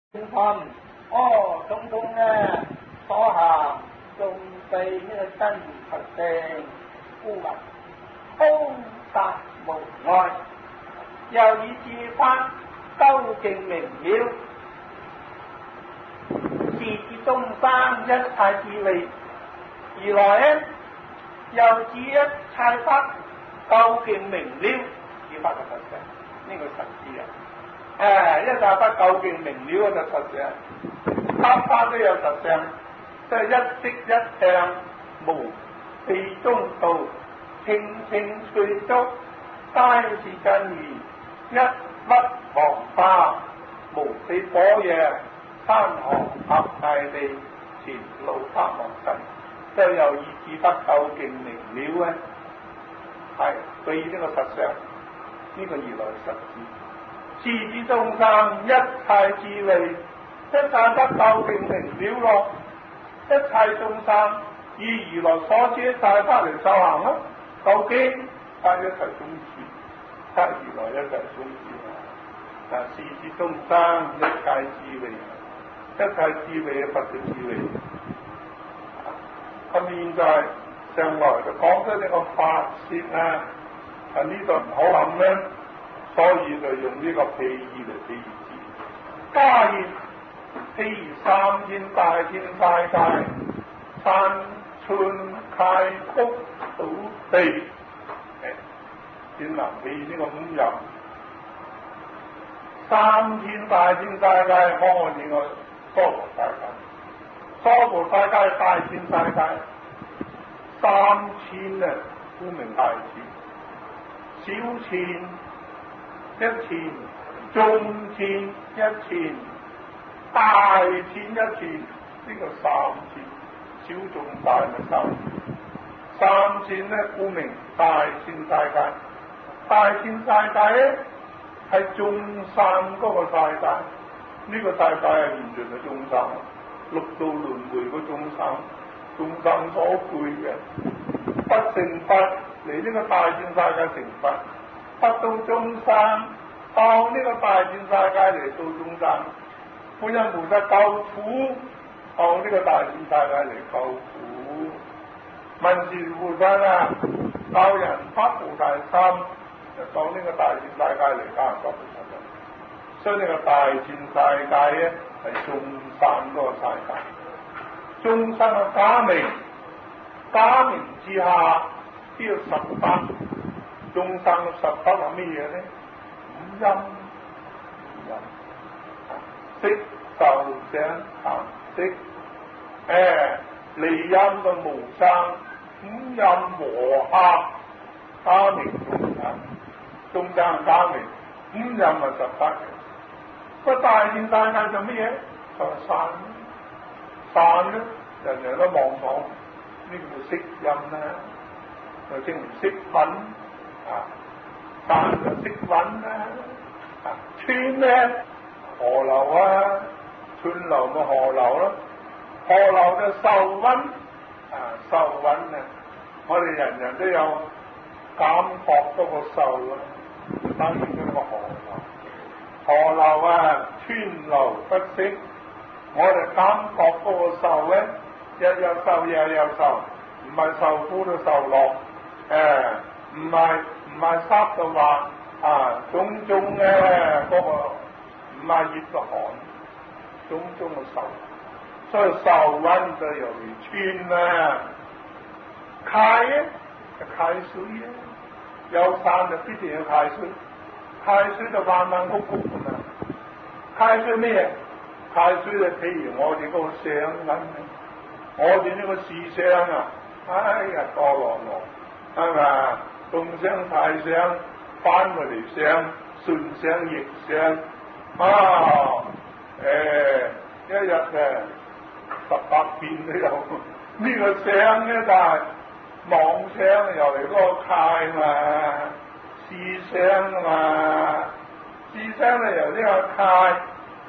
心通通呢所行仲被呢個真實性污物空達無礙，又以智法究竟明了，是指眾生一切智慧，而來呢又指一切法究竟明了，智法嘅實相，呢個實質啊！一切法究竟明了就實相，法法都有實相，即係一色一相，無地中道，清清脆足，皆是真義，一不旁化，無比火焰，山河合大地，前路他望身，即係由意智法究竟明了咧，係對呢個實相，呢、個而來實質。是指眾生一切智慧，一切法究竟明了咯，一切眾生以如來所知一切法嚟修行咯，究竟係一切宗旨，得如來一切宗旨啊！是指眾生一切智慧，一切智慧嘅佛嘅智慧。咁現在上來就講出呢個法舌啊，呢度唔好諗咧。所以就用呢個譬喻嚟比喻字，加言譬如三千大千世界，山川溪谷土地，先能比呢個五入。三千大千世界，看呢個娑婆世界，娑婆世界大千世界，三千啊，顧名大千，小千。一千，中千一千，大千一千，呢個三千，小眾大咪三千。三千咧，顧名大千世界。大千世界咧係眾生嗰個世界，呢個世界係完全係眾生，六道輪迴嘅眾生，眾生所配嘅，不成佛嚟呢個大千世界成佛。得到眾生，到呢個大千世界嚟到眾生，觀音菩薩救苦，到呢個大千世界嚟救苦。文殊菩薩啊，教人發菩提心，就到呢個大千世界嚟教人發菩提心。所以呢個大千世界咧係眾生嗰個世界，眾生嘅假名，假名之下都要十法。眾生嘅十法係咩嘢咧？五陰，色受想行識，離陰嘅無生，五陰和合，假名眾生嘅假名，五陰係十法嘅。個大千世界就乜嘢？就係散，散咧，人人都望到，呢個叫色陰啦，就稱為色品。散就色蘊啦，川咧河流啊，川流咪河流咯，河流就受蘊，受蘊啊，我哋人人都有感覺嗰個受啊，等於嗰個河流，河流啊，川流不息，我哋感覺嗰個受咧，日有受，夜有受，唔係受苦都受樂，唔係濕嘅話種種咧嗰個唔係熱嘅寒，種種嘅受，所以受蘊就由於川啦，溪咧就溪水咧，有山就必定有溪水，溪水就彎彎曲曲㗎嘛。溪水咩嘢？溪水就譬如我哋嗰個相咁，我哋呢個視相啊，哎呀多羅羅，係咪？東相太相，翻過嚟相，順相逆相，一日18遍都有。呢個相咧就係妄相，又嚟嗰個界嘛，視相啊嘛，視相咧由呢個界，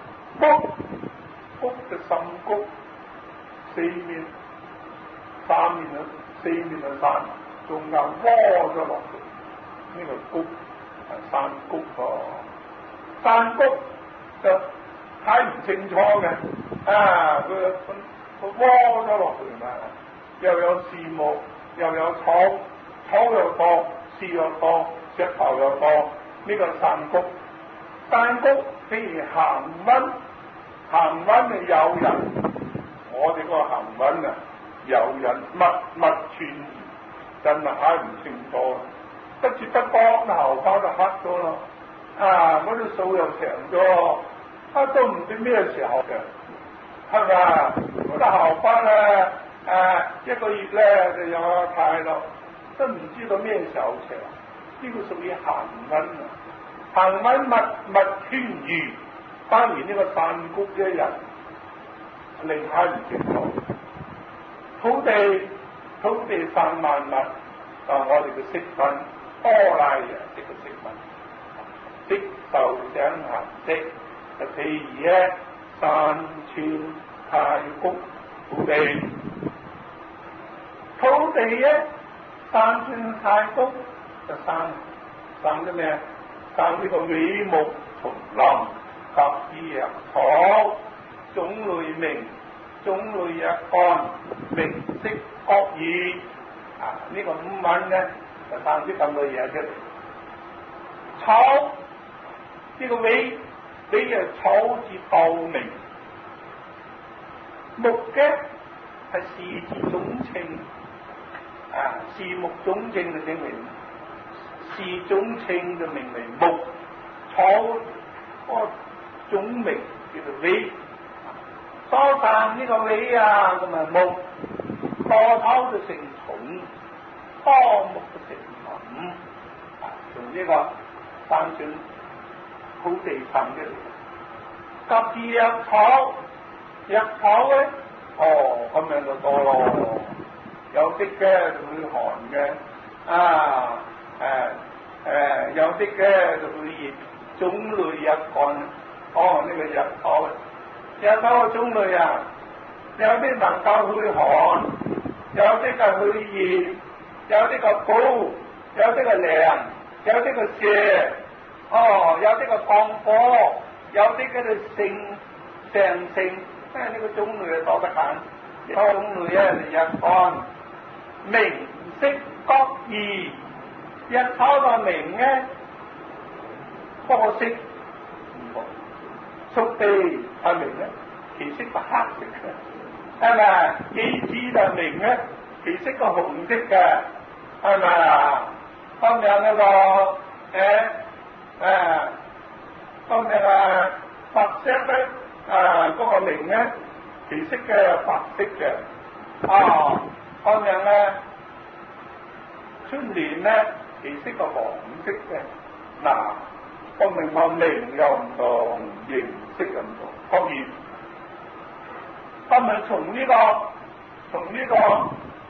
谷就深谷，四面、三面啊，四面嘅山。仲有窩咗落去，呢個谷係山谷喎，山谷就睇唔清楚嘅，佢窩咗落去嘛，又有樹木，又有草，草又多，樹又多，石頭又多，呢個山谷，山谷譬如行溫，行溫係有人，我哋個行溫啊有人密密串，真係睇唔清楚，不知不覺頭髮就黑咗咯，嗰啲數又長咗，都唔知咩時候嘅，係咪？嗰啲頭髮咧，一個月咧就有太咯，都唔知道咩時候長，呢個屬於行溫啊，行溫密密穿如，當然呢個山谷嘅人，你睇唔清楚。土地3萬物，我哋嘅色粉，多拉人哋嘅色粉，色受想行識，就譬如咧山川太谷土地，土地咧山川太谷就生咗咩？生呢個偉木叢林，及葉草，種類名。種類若干，名色各異，呢個5文咧就生啲咁多嘢出嚟。草呢個尾係草字道名，木嘅係樹字總稱，樹木總稱就稱為樹總稱就名為木，草個總名叫做尾。多生呢個尾咁啊木，多頭就成蟲，多木就成林，從呢個山川土地生出嚟。及至藥草咧，咁樣就多咯。有啲嘅就會寒嘅，有啲嘅就會熱，種類若干。呢個藥草。有多個種類有啲能夠去寒，有啲就去熱，有啲個高，有啲個涼，有啲個瀉，有啲個降火，有啲嘅就性，呢個種類多得緊。種類就日干，名色各異，日草個名咧，個色唔同。熟地係明咧，其色個黑色嘅，係咪？杞子就明咧，其色個紅色嘅，係咪啊？咁樣呢個咁樣白色咧，嗰個明咧，其色嘅白色嘅，咁樣咧，春聯咧，其色個黃色嘅，嗱。個名又唔同，形式又唔同，當然，今日從呢個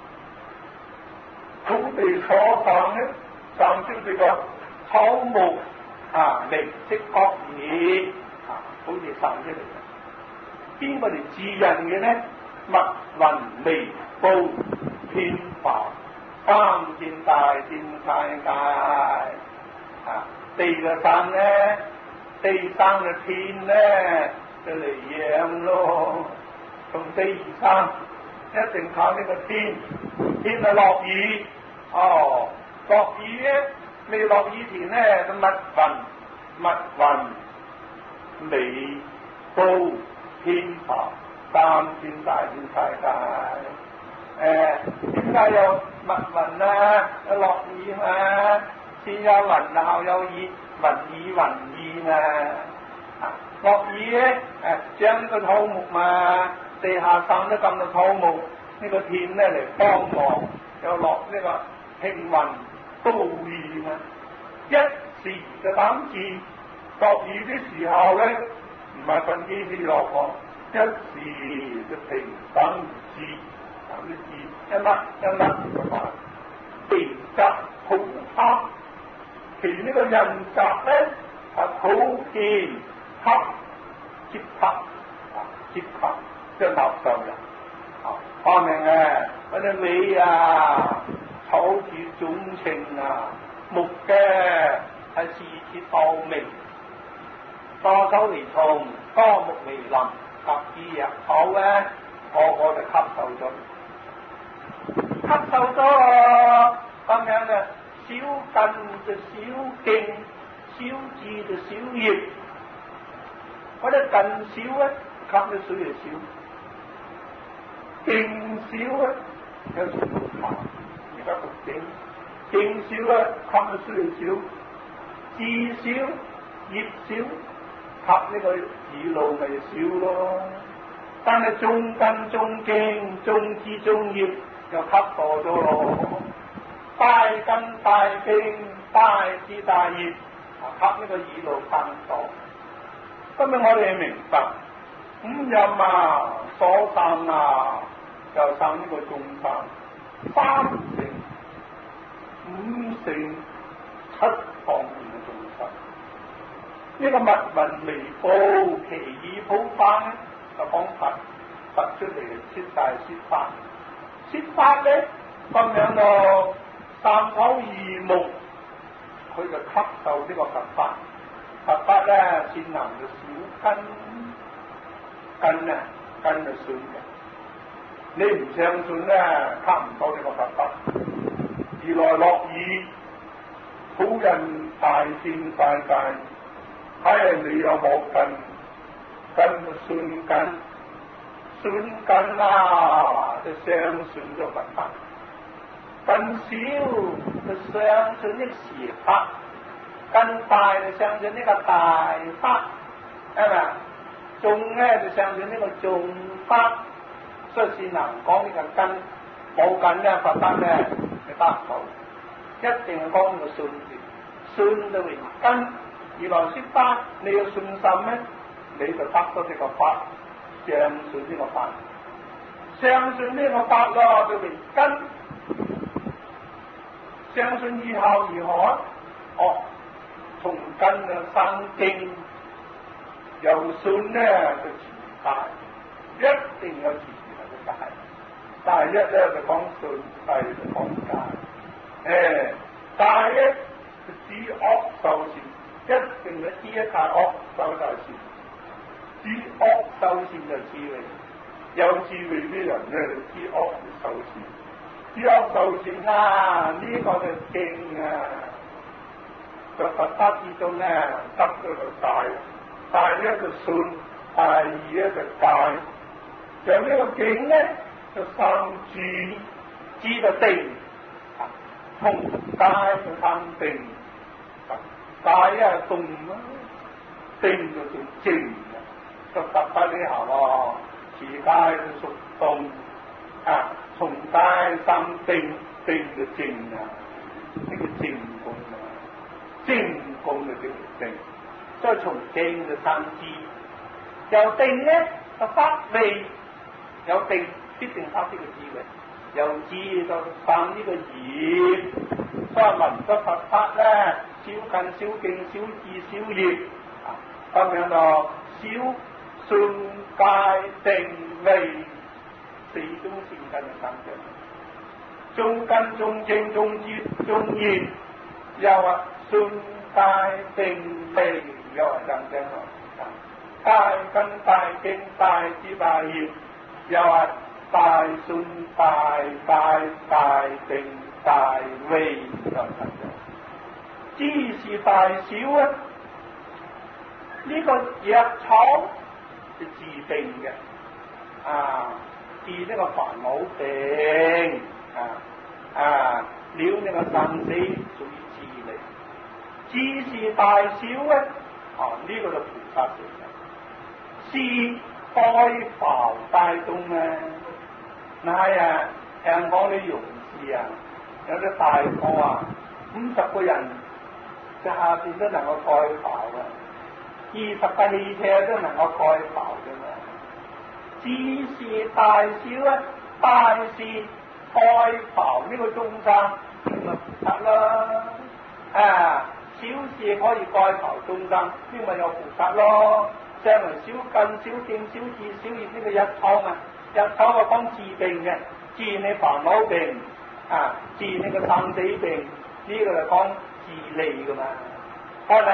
土地所生咧，生出呢個草木名色各異，好似生出嚟嘅。邊個嚟指引嘅咧？密雲微布遍覆，三千大千世界地嘅生咧，地生嘅天咧就嚟養咯。從地而生，一定靠呢個天。天就落雨，落雨咧，未落雨前咧就密雲微布遍覆，三千大千世界。點解有密雲啊？有落雨嘛？先有雲後有雨，雲雨落雨咧，將呢個土木嘛，地下生咗咁多土木，呢個天咧嚟幫忙，又落呢個平雲多雨嘛。一時就等住落雨的時候咧，唔係瞓幾時落喎，一時就平等住，等啲字一粒就話地質土黑。其呢個人澤咧土見黑接黑，即係垃圾人。發明嗰啲尾草字總稱木嘅係樹字道名， 多草為蟲，多木為林，及至藥草咧，個就吸收咗，咁樣嘅小根就小莖，小枝就小葉，嗰啲根少咧，吸嘅水就少；莖少咧，有時都ขา，而家個莖少咧，吸嘅水就少；枝少，葉少，吸呢個耳路咪少咯。但係種根種莖種枝種葉又吸多咗咯。大根大莖大枝大葉，吸呢個耳路更多。咁樣我哋明白五陰啊、所生啊，就生呢個眾生，三乘、五乘、七方面嘅眾生。呢個密雲微布，其意普翻咧，就講佛出嚟説大説法，説法咧咁樣咯，三口二目，佢就吸收呢個佛法。佛法咧善能嘅小根就信嘅。你唔相信咧，吸唔到呢個佛法。如來樂意，普人大千世界，睇你有冇根就信根啦，就相信咗佛法。根少就相信呢時法。根大就相信呢個大法，係咪啊？種咧就相信呢個種法，所以先能講呢個根，冇根咧佛法咧就得唔到，一定係講呢個信字，信就為根。如來説法，你有信心咧，你就得到呢個法，相信呢個法，相信呢個法咯，就為根。相信以後如何？從根嘅生莖，由信咧就持大，一定有持係個大。大一咧就講信，細就講大。大咧就知惡受善，一定係知一大惡受大善。知惡受善就智慧，有智慧啲人咧就知惡受善。知惡受善啊，呢個就勁啊！在佛法之中咧，得咗個大一就信，大二咧就大。就呢個境咧，就生智，智就定，同大就生定，大一係動啦，定就做靜啊。就佛法呢下喎，持大就屬動，從大生定，定就靜啊，呢個靜功啊。靜功就叫定，所以從靜就生智，由定咧就發味，有定必定發呢個智慧，由智就生呢個業。所以聞得佛法咧，小根小莖小智小業，咁樣咯，小信戒定慧四種善根嘅生長，種根種莖種枝種葉，又話信戒定慧又係咁樣咯，大根大莖大枝大葉，又係大信大戒大定大慧又係咁樣。知是大小啊，呢個藥草係治病嘅，治呢個煩惱病，了呢個生死屬於智力。知是大小咧，呢個就菩薩嚟嘅。是開浮大眾啊，嗱啊，聽講啲勇士啊，有啲大貨啊，50個人就下邊都能夠開浮嘅，20架汽車都能夠開浮嘅嘛。知是大小啊，大是開浮呢個眾生，咁咪菩薩啦。小事可以蓋頭眾生，呢咪有菩薩咯。將來小根、小莖、小智、小葉呢個藥草啊，藥草係講治病嘅，治你煩惱病，治你個生死病，呢個係講自利噶嘛。但係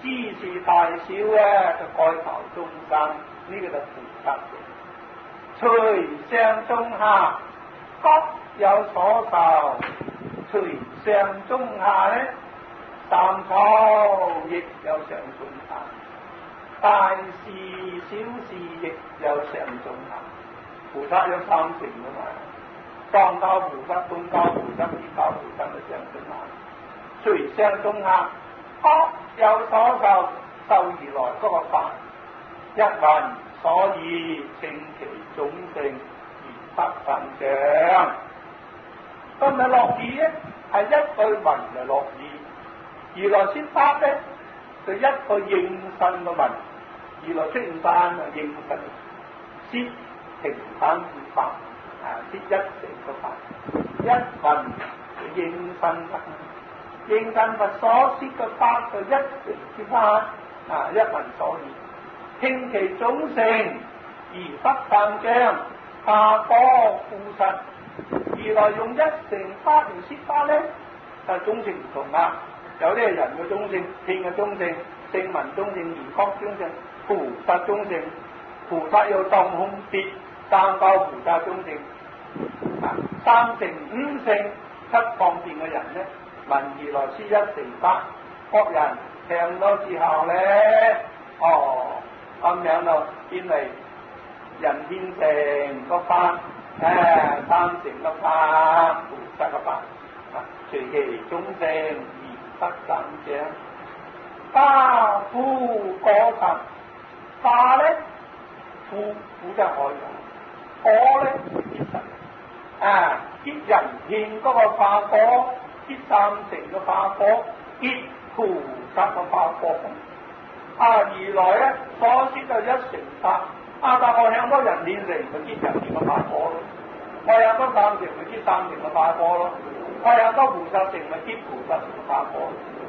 知是大小咧，就蓋頭眾生，呢、個就菩薩嘅。隨上中下各有所受，隨上中下咧，三草亦有上中下，大事小事亦有上中下。菩薩有三成噶嘛，當教菩薩、本教菩薩、依教菩薩嘅上中下，隨上中下各有所受，受而來嗰個法，一雲所以正其總性而得神像。今日落雨咧，係一句雲就落雨；如來說法咧，就一個應身嘅雲；如來出現山啊，應身説平等之法啊，説一成嘅法，一雲就應身法。應身佛所説嘅法就一成之法啊，一雲所以聽其總性而得神像，下果富實。如來用一成法嚟説法咧，但係總性唔同啊。有啲係人嘅總性、天嘅總性、聖文總性、圓覺總性、菩薩總性。菩薩有當空別三教菩薩總性啊，三乘五乘七方便嘅人咧，聞如來説一成法，各人聽到之後咧，咁樣就變為人天乘個法。三乘嘅法，菩薩嘅法，隨其總性而得神像。花富果實，花咧富就係海洋，果咧結實結人天嗰個花果，結三乘嘅花果，結菩薩嘅花果。如來咧所説就一成法。但我向多人天乘咪結人天嘅法果咯，我向多三乘咪結三乘嘅法果咯，我向多菩薩乘咪結菩薩乘嘅法果。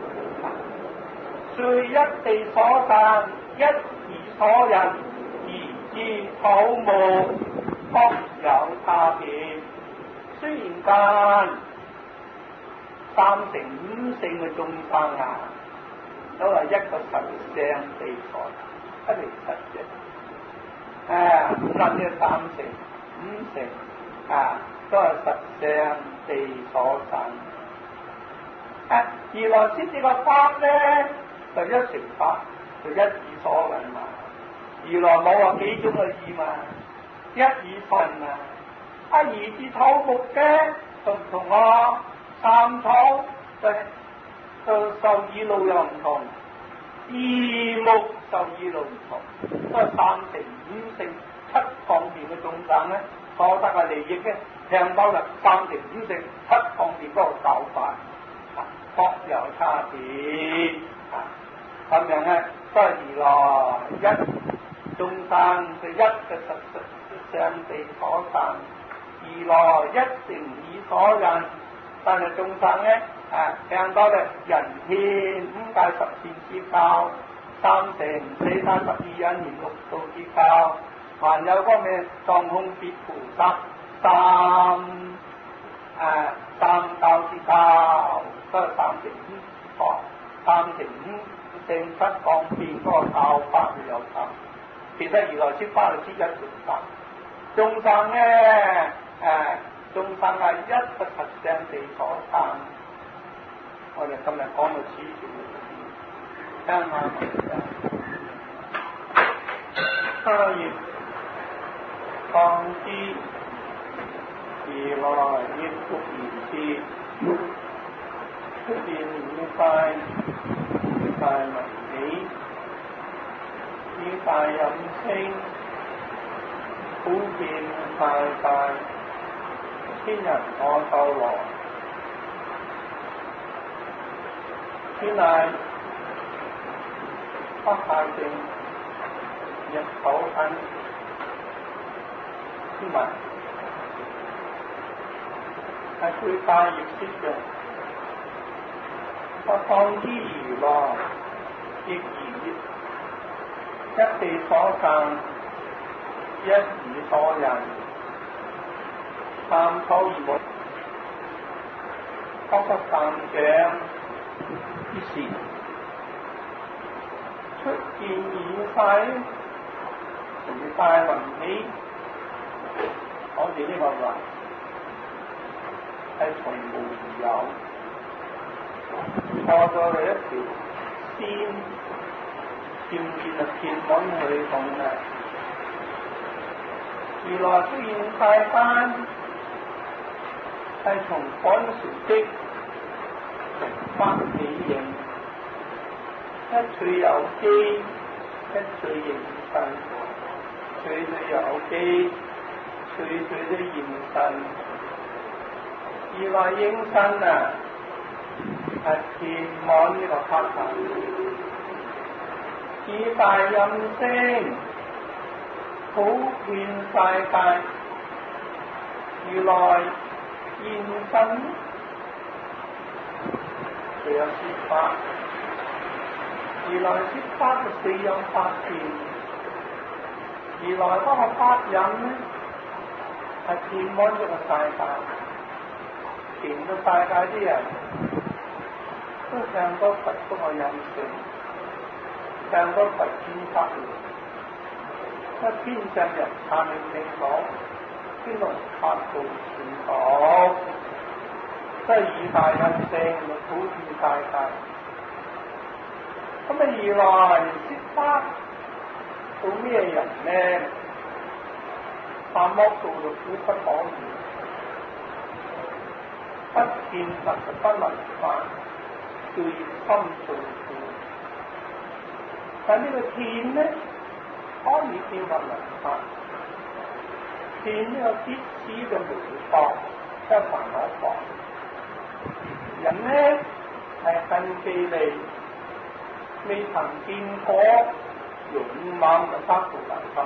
遂一地所散，一義所人，而知土木各有差別。雖然間三乘五乘嘅眾生啊，都係一個實相地所，一嚟實相。無論嘅三乘、五乘都係實相地所生。如來説呢個法咧，就一成法，就一義所人嘛。如來冇話幾種嘅義嘛，一義所人嘛。義字土木嘅就唔同咯，三草就受義路又唔同。二木受義路唔同，都係三乘五乘七方面嘅眾生咧，所得嘅利益咧，聽到啦三乘五乘七方面嗰個教法，各有差別咁樣咧，都係如來一眾生就一嘅實相地所生，如來一乘義所人，但係眾生咧。聽到咧，人天五界十善之教，三乘四諦十二因緣六道之教，還有個咩當空別菩薩三教之教，都係三乘五三乘五乘七方便嗰個教法會有差。其實如來説法係一乘法，眾生咧眾生係一個實相地所生。我哋今日講到此處，聽下他亦當知如來亦復如是，出現與大為喜，與大飲稱，普遍大，天人我受來。此乃北下正入口品之文，係對大業釋用。我當知如來亦如一地所生，一義所人，三草而無，各得三像。於是出現現世，如大雲起，好似呢個雲係從無而有，錯咗你一條線，漸漸就貼穩佢咁嘅。原來出現世間係從滾熟積成翻起形，一趣有機，一趣形身，趣趣有機，趣趣都現身。原來應身啊，係填滿呢個黑暗，以大音聲普遍世界。如來現身，就有説法。如來説法就四有法權。如來嗰個法忍呢，係填滿咗個世界，填到世界啲人都唱多佛嗰個音聲，唱多佛專法論。一天上人探明正講，天龍八部全講，即係以大音聲普遍世界。咁啊，如來説法到咩人呢？三惡道就苦不可言，不見佛就不能法，對心做苦。但呢個天呢，可以見佛能法，天呢個必知嘅無法，即係煩惱法。人呢係根基利，未曾見過勇猛嘅三途大心。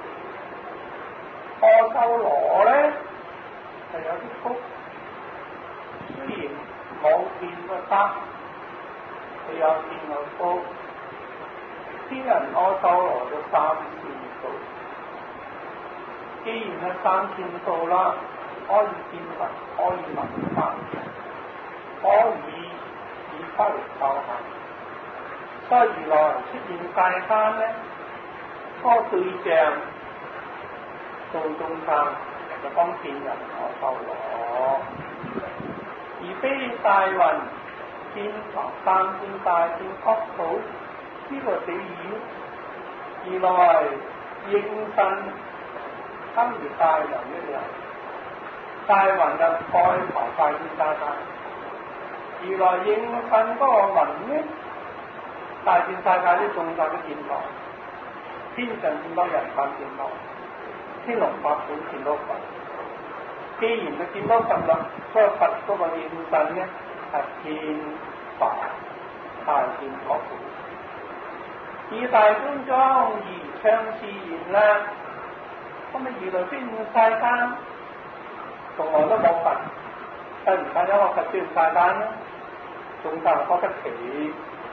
阿修羅咧就有啲福，雖然冇見過得，佢有見過福。天人阿修羅就三善道，既然係三善道啦，可以見佛，可以聞法，可以以法嚟修行。所以如來出現世間咧，嗰個對象做眾生就講天人阿修羅，而非大雲天堂三天大天國土呢個比喻。如來應身堪如大雲一樣，大雲就蓋頭大天大大。如來應身嗰個雲呢，大天世界啲眾生都見到，天上見到，人間見到，天龍八部見到佛。既然佢見到佛啦，所以佛嗰個應身呢係天法大天國土。以大觀莊而唱自然啦，咁啊如來出現世間，從來都冇佛，突然間有個佛出現世間啦，眾生覺得奇。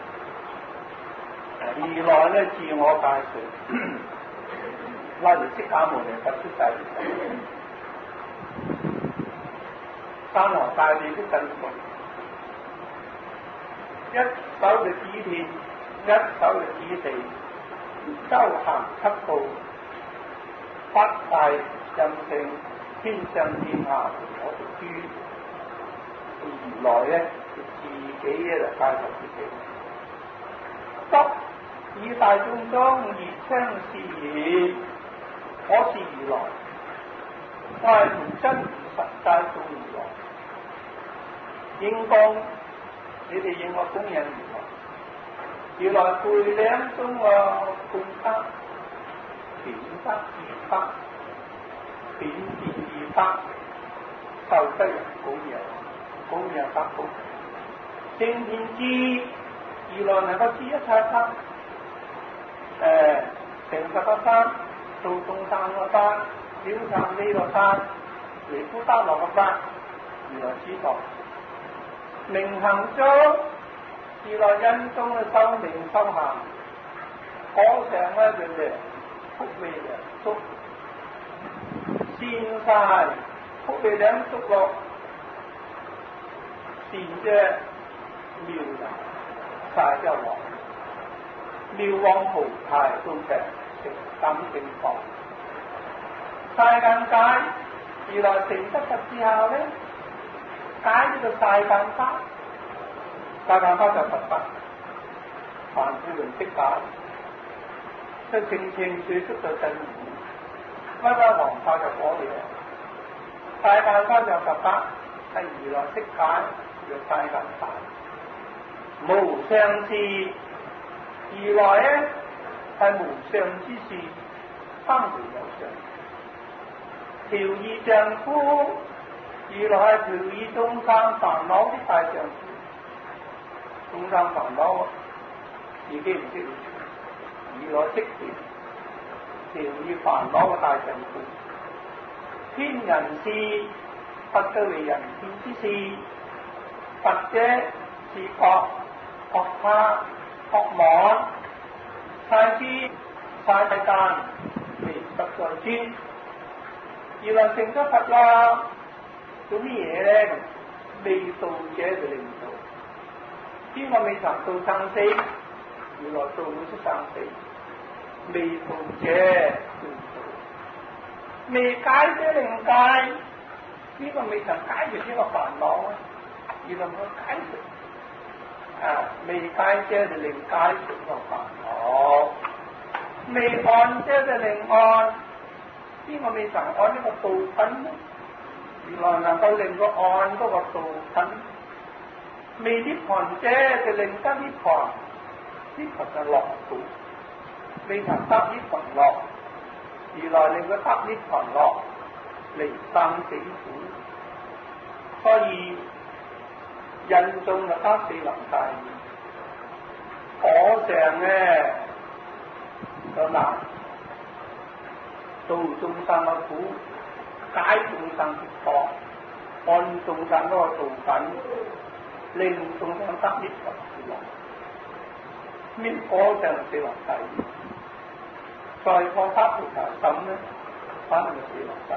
如來咧自我介紹，例如釋迦牟尼佛出世，三皇大帝的神佛，一手就指天，一手就指地，周行七步，八大音聲，天上天下我獨居。如來咧就自己咧就介紹自己。以大眾莊而稱是言，我是如來，我係原真如實界中如來。應供，你哋應我供養如來。如來背兩中供德，顯德二德，顯智二德，受得人供養德福。正遍知，如來能夠知一切德。成佛個山，做眾生個山，了參呢個山，離苦得樂個山，如來知道。明行中，如來因中嘅修明修行，可上咧就係福利良足，善晒福利良足落，善啫妙人，晒就王。 妙往菩提到常成感正覺。世間解如來成得佛之後咧，解呢個世間法，世間法就佛法，凡夫論識解，就清清楚楚就真義，乜乜黃法就果了。世間法就佛法，係如來識解叫世間法，無上智。如來咧係無上之事，生無有上。調御丈夫，如來係調御眾生煩惱的大丈夫。眾生煩惱自己唔識，如來識調御煩惱嘅大丈夫。天人事，佛對為人天之事，佛者是覺他。學網太知太間微不在尊，如來成咗佛啦，做乜嘢咧？未到者就領導，邊個未曾到生死？如來到咗出生死，未到者領導，未解者領解，邊個未曾解決呢個煩惱啊？如來冇解決。未解者就令解決個煩惱，未按者就令按，邊個未曾按呢個道品呢？原來能夠令個按嗰個道品，未涅槃者就令得涅槃，涅槃就樂道，未曾得涅槃樂，原來令佢得涅槃樂，離生死苦，所以。人眾就得四輪大義，可上咧就難度眾生嘅苦，解眾生嘅惑，按眾生嗰個道品，令眾生得涅槃之樂。咩可上四輪大義？再放黑菩提心咧，反而四輪大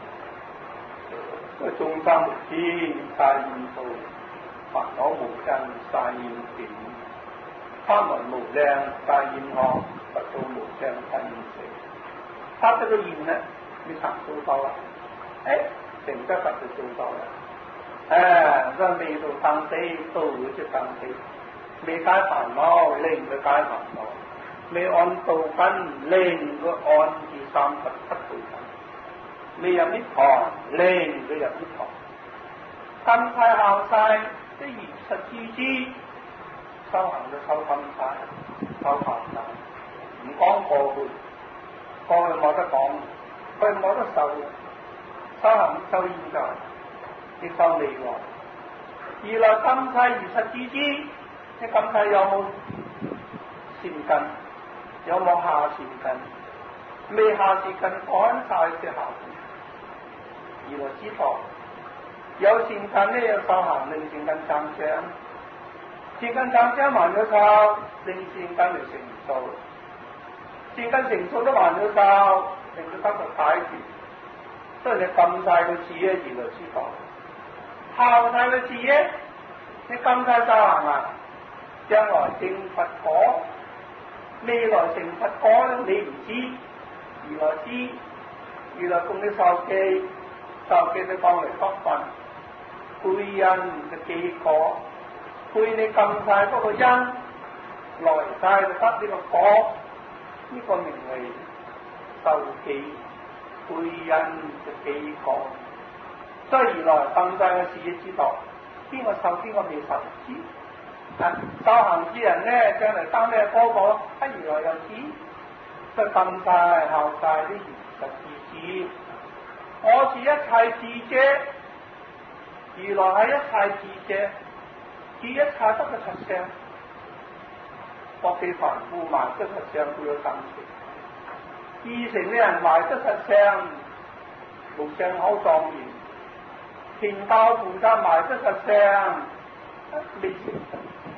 義。眾生無知大義道。煩惱無根，大現點；貪婪無量，大現學；佛道無上，大現成。他這個現呢，你常做到啦，成得佛就做到啦。所以未到生死，到咗出生死；未解煩惱，令佢解煩惱；未按道品，令佢按住三十七道品；未入涅槃，令佢入涅槃。金泰孝晒。即如實自知，修行就修心態，修行態，唔講過去，過去冇得講，過去冇得受，修行修現在，亦修未來。而來心態如實自知，你心態有冇善根？有冇下善根？未下善根趕晒嘅下善根，而來知道。有善根呢，有修行令善根增長，善根增長還有修，令善根嚟成熟，善根成熟都還有修，令佢得到解決。所以你禁晒個字咧，而來知道；孝晒個字咧，你禁晒修行啊，將來成佛果，未來成佛果咧，你唔知，而來知，而來供你受記，受記你講嚟福分。配因嘅結果，配你禁晒嗰個因，來晒就得呢個果，呢、這個名為受記配因嘅結果。所以而來禁晒嘅事業知道，邊個受邊個未受知。修行之人咧，將來生咩果果，而來又知，所以禁晒效晒啲如實自知。我是一切智者。如來係一切智者，智一切得個實相，各地凡夫埋得實相，佢有生死；二乘嘅人埋得實相，無上好莊嚴；田教菩薩埋得實相，未成佛。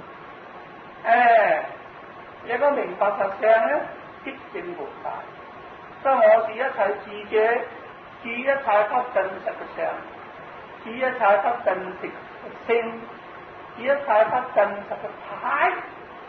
有個明白實相咧，即證無大。所以我是一切智者，智一切得真實嘅相。指一切不真實性，指一切不真實嘅態，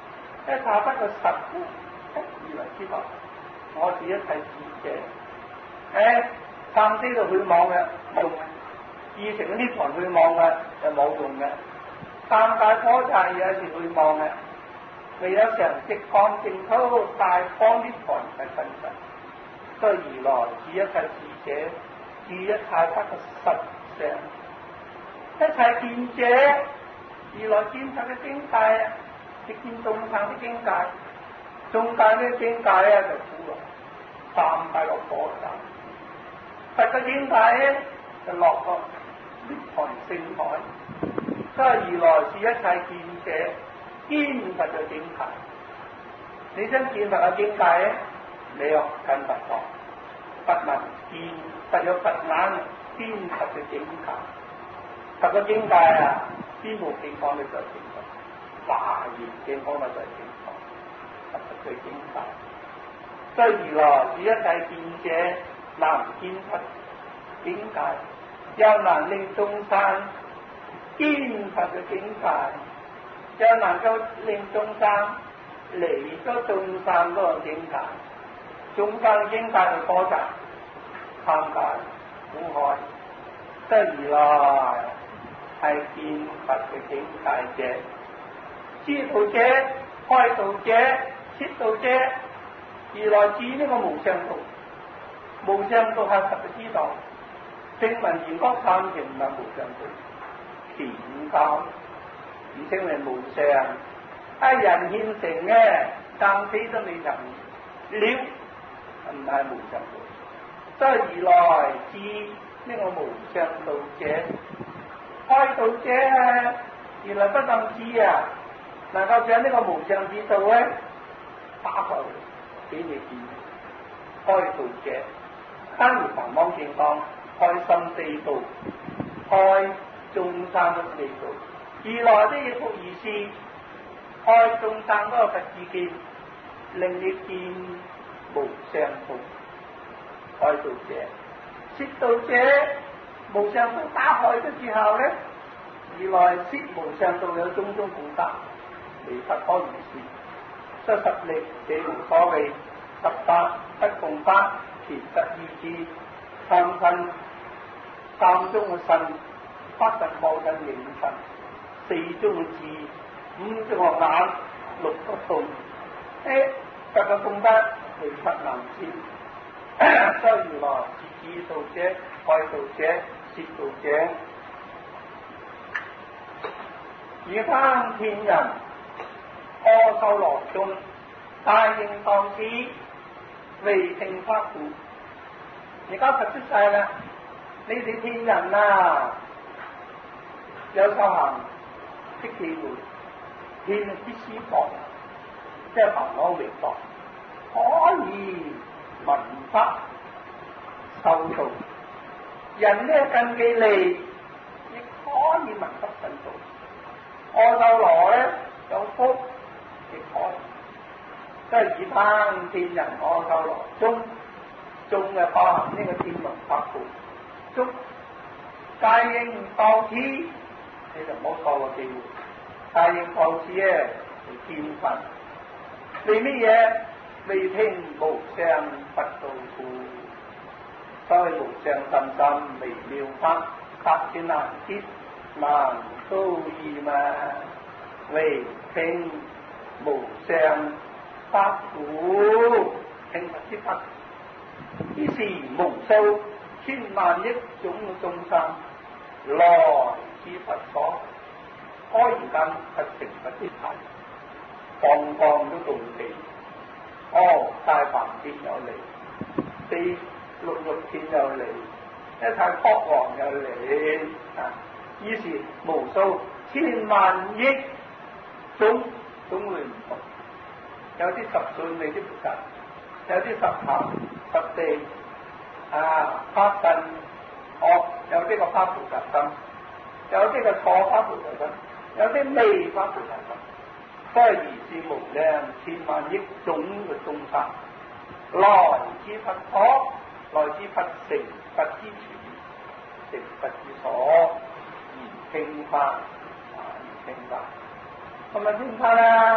一查得個實，以為知道我哋一切智者，參師度去望嘅冇用嘅，二乘呢堂去望嘅就冇用嘅，三大科就有時去望嘅，未有成直放正土大方呢堂係真實，所以如來指一切智者，指一切得個實相，一切見者，如來見法嘅境界啊！你見眾生啲境界，眾界啲境界咧就苦啦，三大個火山；佛嘅境界咧就落個涅槃聖海。所以如來是一切見者，見佛嘅境界。你想見佛嘅境界咧，你要近佛堂，佛聞見佛有佛眼，見佛嘅境界。佛嘅境界啊，邊部境講你就境界。華嚴境講咪就係境界，佛嘅境界。所以如來是一切見者，能見佛境界，又能令眾生見佛嘅境界，又能夠令眾生離咗眾生嗰個境界。眾生境界係多雜，貪界、苦海。所以如來係見佛嘅境界者。知道者、開道者、切道者，如來指呢個無上道。無上道係佛嘅知道，正聞緣覺三成唔係無上道，前教而稱為無上。人現成嘅，生死都未曾了，唔係無上道。所以如來指呢個無上道者，開道者原來不能知啊！能夠將呢個無上之道咧打開俾你見，開道者，跟如凡網見講，開心四道，開眾生嘅四道。如來的亦復如是，開眾生嗰個佛智見，令你見無上道。開道者，切道者，無上道打開咗之後咧，如來切無上道有種種功德。離不可如是，則實力這無所謂，十法不共法，其實意志，三身，三種嘅身，八神報身形身，四種嘅智，五種嘅眼，六個動，十個功德離不能知。所以如來是智道者、開道者、切道者，而翻天人。阿修羅中大應當知，為聽法故。而家佛出世啦，你哋天人啊，有修行識機會，天必須博，即係煩惱微博，可以聞法受道。人呢根基利，亦可以聞法受道。阿修羅咧有福。亦可以，即係以翻天人阿修羅中嘅包含呢個天龍八部，中大應當知，你就唔好錯過機會。大應當知咧係見佛，為乜嘢？為聽無上佛道故。所謂無上甚深微妙法，百千難知難都易嘛，為聽無上法故，聽佛之法，於是無數千萬億種嘅眾生來至佛所，開根佛成佛之體，方方都動地。大梵天有嚟，四六六天有嚟，一切國王有嚟啊！於是無數千萬億種類唔同，有啲十順利啲菩薩，有啲十行十地法陣，有啲個法菩薩心，有啲個錯法菩薩心，有啲未法菩薩心，所以如是無量千萬億種嘅眾生來至佛所，來至佛成佛之處，成佛之所而聽法，而聽法。咁啊聽法啦，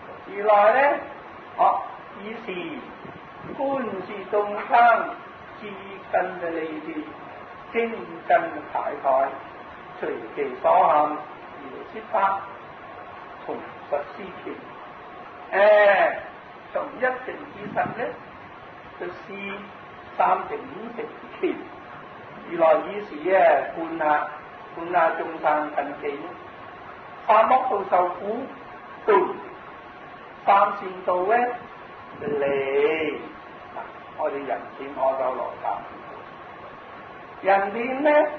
二來咧，以是觀是眾生至根嘅利別，精進懈怠，隨其所行而説法，從實施權。從一成至十咧，就試3成5成權。二來以是咧觀下眾生近境，三惡道受苦斷，三善道咧離。我哋人天阿修羅三人天咧，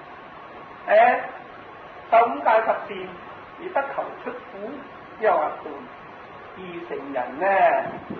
受5戒10善而不求出苦，又話斷。二乘人咧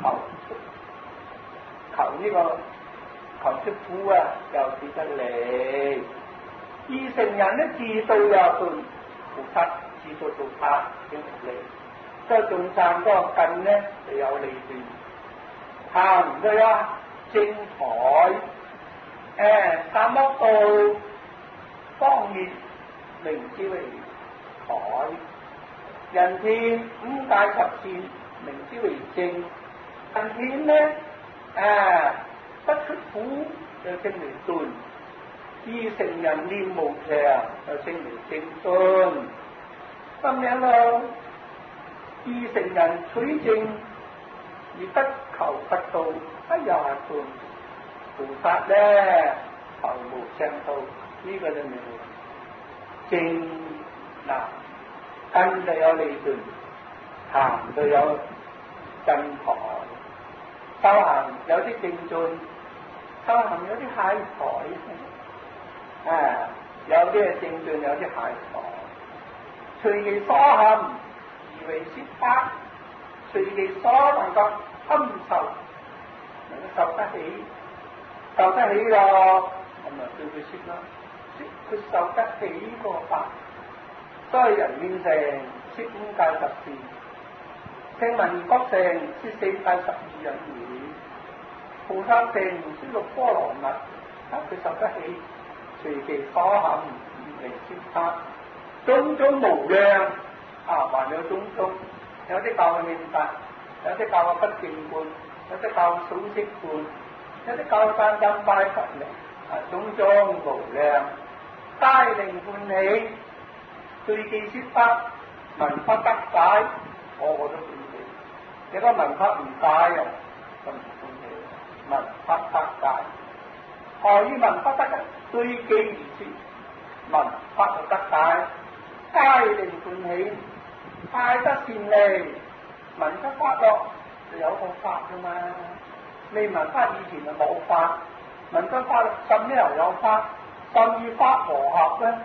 求出苦啊，又只得離。二乘人咧自度又斷，菩薩自度度他先離。所以眾生嗰個根咧就有利斷，行唔對啊，正台。三惡道方滅，名之為台。人天5戒10善，名之為正。人天咧不出苦就稱為斷，二乘人念無常就稱為正信。咁樣咯，二乘人取正而不求佛道，又係斷。菩薩咧求無上道，呢個就名正嗱，根就有利斷，行就有正台。修行有啲正進，修行有啲懈怠，有啲係正進，有啲懈怠。隨其所行而為説法，隨其所能夠堪受，能夠受得起。受得起咯，咁咪對佢説咯，説佢受得起個法。所以人天乘説5戒10善，聽聞覺乘説4戒12因緣，菩薩乘説6波羅蜜，佢受得起，隨其所行而為説法，種種無量還有種種，有啲教佢念法，有啲教佢不淨觀，有啲教佢數息觀。有啲教三針拜佛嚟，種種無量，皆令歡喜，隨其説法，聞法得解，個個都歡喜。如果聞法唔解啊，就唔歡喜。聞法得解，何以聞法得解？對機而説，聞法就得解，皆令歡喜，大得善利。聞得法落就有個法㗎嘛。未聞法以前就冇法，聞得法甚咩又有法，甚與法和合咧，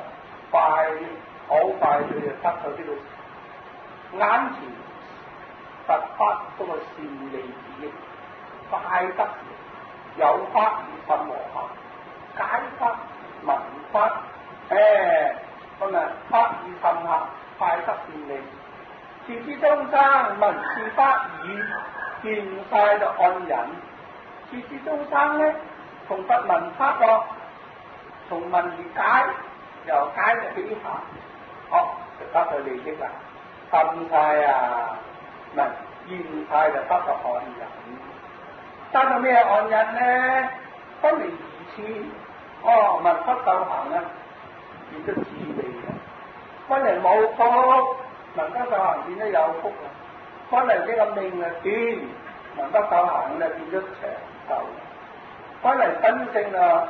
好快佢就得到呢個眼前佛法嗰個善利之益，快得有法與甚和合，解法聞法，咁啊法與甚合，快得善利。是知眾生聞是法語，見晒就安忍。是知眾生咧，從佛聞法咯，從聞而解，由解就起下，就得到利益啦。浸晒見晒就得到安忍。得到咩安忍咧？分離二次，聞法受行啊，變咗智慧嘅。分離冇福。聞得受行變咗有福啦，翻嚟呢個命啊短，聞得受行咧變咗長壽，翻嚟真正啊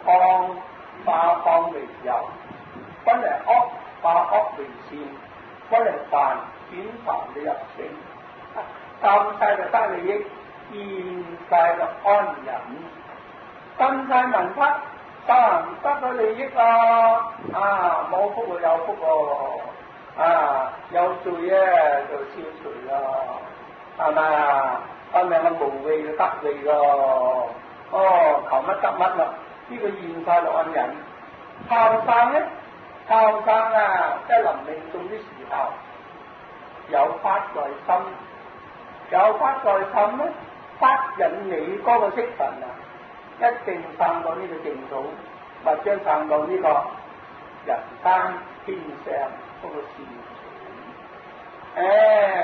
放為有，翻嚟惡化惡為善，翻嚟凡轉凡嘅入聖，浸晒就得利益，見晒就安忍，浸晒聞法受行得到利益啊！冇福就有福喎。有罪咧就消除咯，係咪啊？係咪我無畏就得利咯？求乜得乜啦？呢個現法就安忍。後生咧，後生即係臨命終的時候，有法在心，有法在心咧，法引你嗰個色神一定生到呢個淨土，或者生到呢個人間天上。嗰個善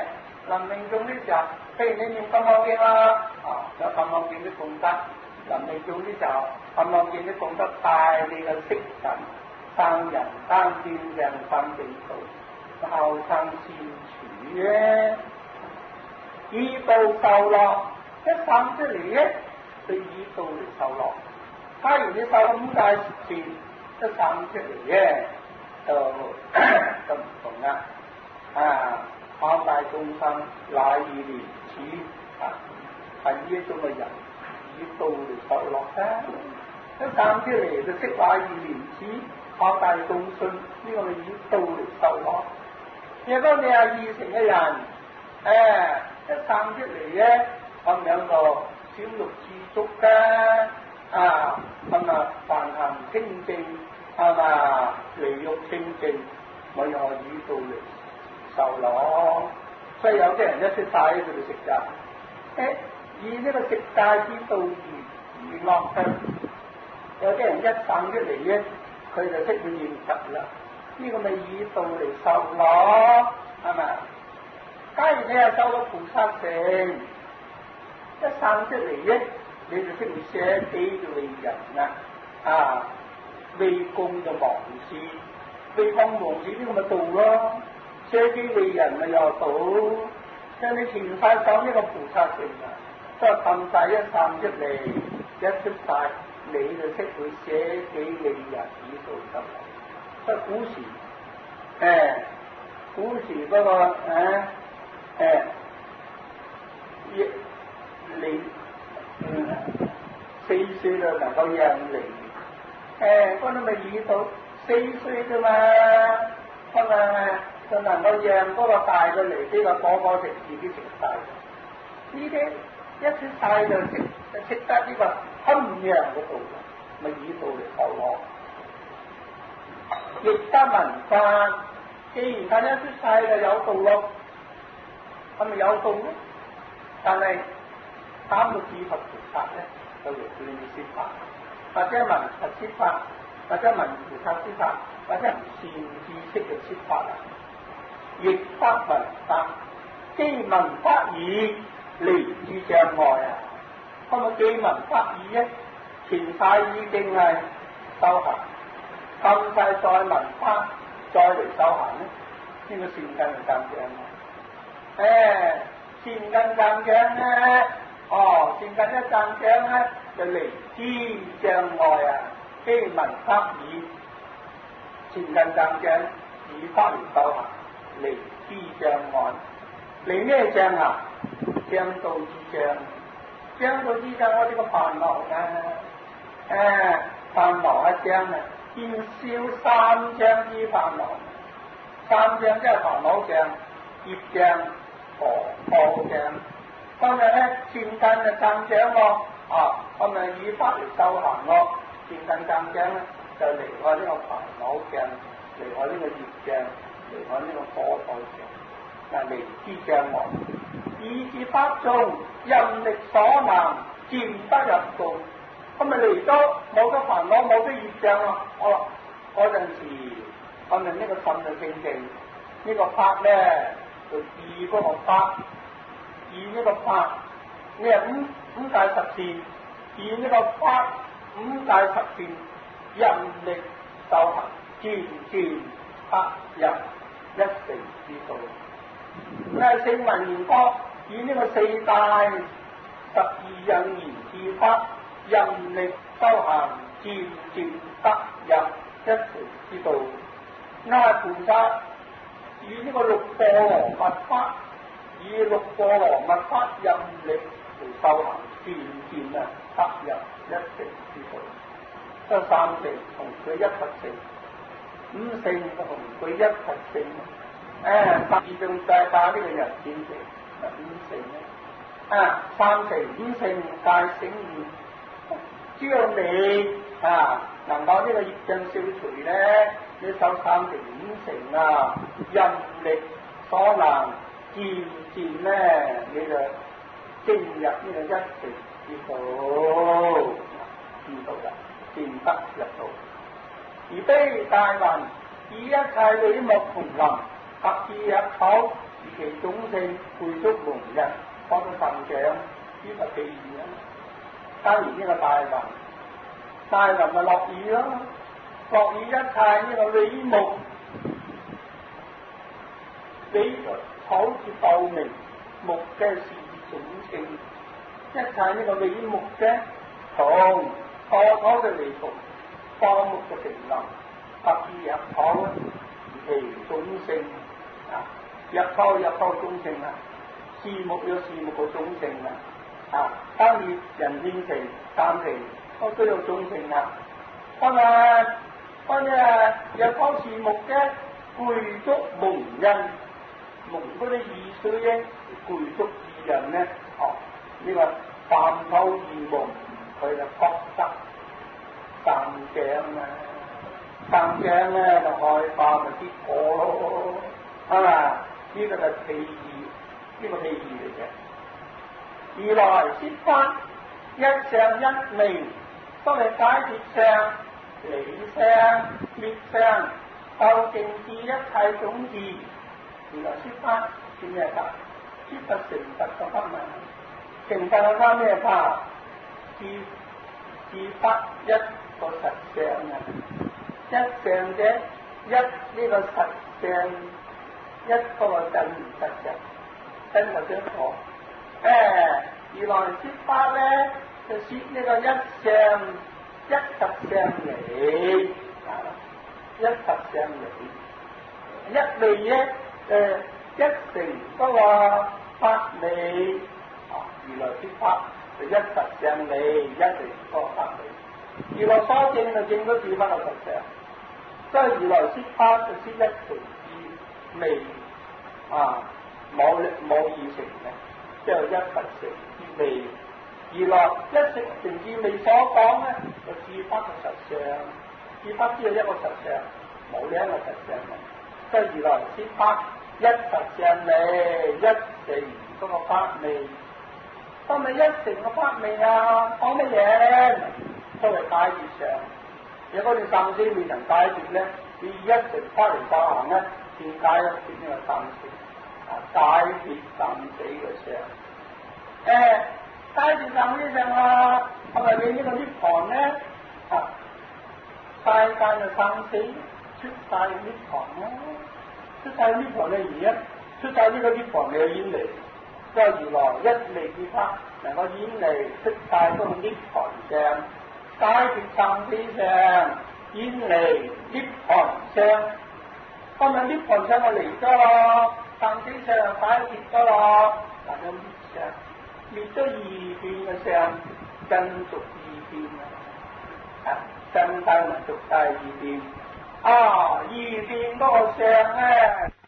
臨命終的時候，譬如你念金剛經啦，有金剛經的功德，臨命終的時候，金剛經的功德帶你嘅色神，生人生天上生地道，後生善處咧，以道受樂，一生出嚟咧，就以道嚟受樂。假如你受5大善，一生出嚟咧，就唔同啦。廣大眾生乃以廉恥係呢一種嘅人，以道嚟受樂啦。一生出嚟就識乃以廉恥，廣大眾生呢個係以道嚟受樂。如果你係二乘嘅人，一生出嚟咧，咁樣個小欲知足啦，梵行清淨，離欲清淨，咪又係以道嚟受樂。所以有啲人一出世佢就食齋，以呢個食齋之道而樂嘅；有啲人一生出嚟咧，佢就識去念佛啦。呢個咪以道嚟受樂，係咪？假如你係修到菩薩乘，一生出嚟咧，你就識去捨己嘅為人啦，為公就忘事，為公忘事呢個咪道咯。捨己為人咪又道，將你全晒講呢個菩薩乘啊，都係氹晒一生出嚟，一出世你就識去捨己為人以道受樂。所以古時嗰個你4歲就能夠讓梨，嗰啲咪以道4歲啫嘛，就能夠讓嗰個大嘅梨，呢個個個食自己食晒。呢啲一出世就識得呢個堪讓嗰度，咪以道嚟受樂。亦得聞法，既然佢一出世就有道咯，係咪有道咧？但係3個智佛菩薩咧，就嚟對你説法，或者聞佛説法，或者聞菩薩説法，或者善知識嘅説法啊。亦得聞法，既聞法已離諸障礙啊！係咪既聞法已咧？前世已經係修行。今世再聞法，再嚟修行咧，呢個善根就增長。善根增長咧，善根一增長咧，就離諸障礙啊！既聞法已，善根增長，以法嚟修行，離諸障礙。離咩障啊？障道之障。障道之障，我哋個煩惱煩惱一障啊！見消3障之煩惱，3障即係煩惱障、業障、報障。今日咧善根就增長咯，咁咪以法嚟修行咯。善根增長咧就離開呢個煩惱障，離開呢個業障，離開呢個報障，離諸障礙。以至法中任力所能，漸得入道。咁咪嚟咗冇咗煩惱，冇咗業障咯。嗰陣時，我哋呢個心就清淨，呢個法咧就以嗰個法，以呢個法，你係五大十善，以呢個法5大十善，任力修行，漸漸得入一成之道。你係聖聞緣覺，以呢個4大12因緣智法。任力修行，漸漸得入一成之道。阿菩薩以呢個6波羅蜜法，以6波羅蜜法任力嚟修行，漸漸得入一成之道。即3乘同佢1佛乘，5乘同佢1佛乘。12種大把呢個人見乘，5乘咧，3乘5乘大乘只要你能夠呢個業障消除咧，你修3乘5乘任力所能，漸漸咧你就進入呢個一乘之道，知道啦，漸得入道。而悲大雲以一切李木叢林，及至入口， 其種性具足蒙人，講到神長呢個譬喻啊。當然呢個大雲咪落雨咯，落雨一切呢個李木，李好似透明木嘅是種性，一切呢個李木嘅同妥嘅離同，方木嘅成林，特意入妥其種性啊，入妥種性啊，樹木有樹木嘅種性啊，當然人天地三地都有種性啊。當然入妥樹木嘅具足蒙人，蒙嗰啲雨水咧，具足義人咧，呢個淡透義蒙，佢就覺得生長啊，生長咧就開花咪結果咯，係嘛？呢個就譬喻，呢個譬喻嚟嘅。如來説法一相一味，都係解決相、理相、滅相，究竟是一切種義。如來説法是咩法？説法成佛嘅法嘛。成佛嘅法咩法？是法一個實相啊！一相者一呢個實相，一個真實相，真實相錯。如來説法咧，就説呢個一相一實相理，一實相理，一味咧一成嗰個法理如來説法就一實相理，一成嗰個法理。如來所證就證咗自法嘅實相，所以如來説法就説一成之味冇二成嘅，即係一實成之味。如來一實成之味所講咧，就自法嘅實相，自法只有一個實相，冇兩個實相嘅。所以如來説法一實相理，一成嗰個法味。當你一成個法味啊，講乜嘢咧？都係解決上。如果你生死未能解決咧，你一成法嚟修行咧，先解一啲呢個生死，解決生死嘅相。解決生死上啊，係咪你呢個涅槃咧？世界嘅生死出世涅槃咯，出世涅槃嘅原因，出世呢個涅槃嘅演嚟。即係如來一味之法，能夠演嚟出世嗰個涅槃相，解決生死相，演嚟涅槃相。咁咪涅槃相就嚟咗咯，生死相就解決咗咯。嗱，有滅相，滅咗二變嘅相，真俗二變真諦同俗諦二變。二變嗰個相咧。